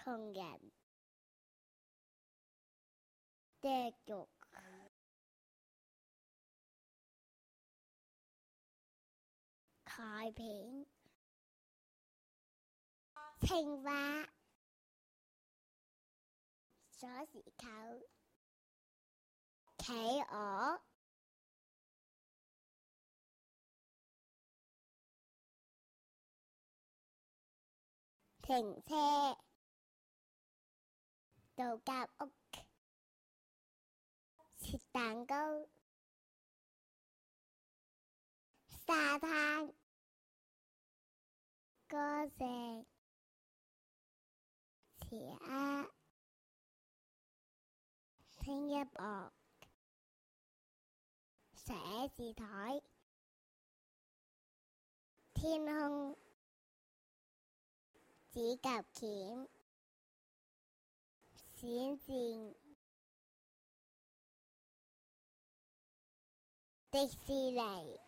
同人地獄海片青蛙鎖匙扣企鵝停車度假屋切蛋糕沙灘歌聲詞鴨聽音樂寫字台天空指甲鉗閃電迪士尼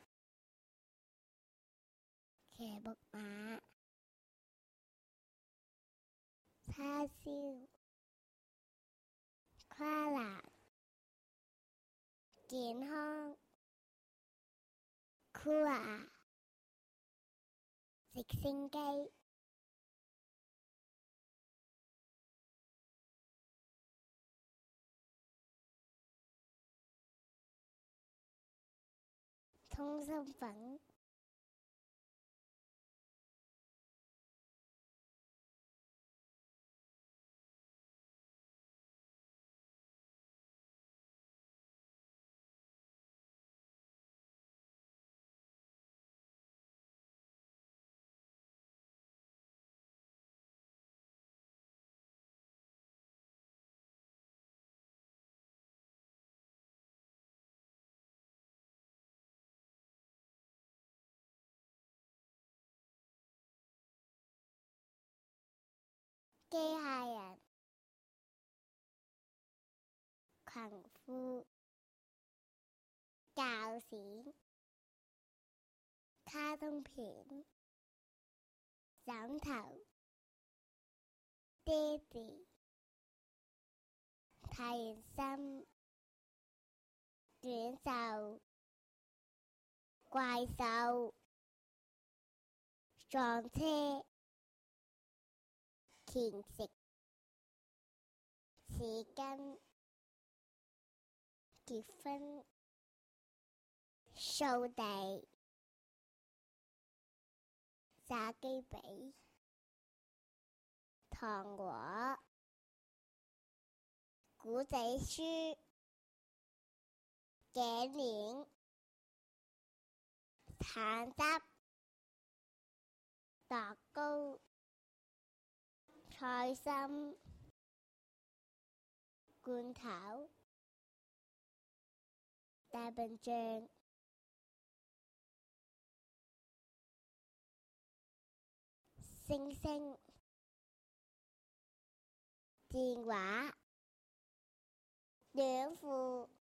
騎木馬叉燒跨欄健康酷啊直升機通心粉機械人裙褲鉸剪卡通片枕頭爹哋太陽芯短袖怪獸撞車鉗石匙羹結婚掃地炸雞髀糖果古仔書頸鏈橙汁蛋糕菜心罐頭大笨象星星電話短褲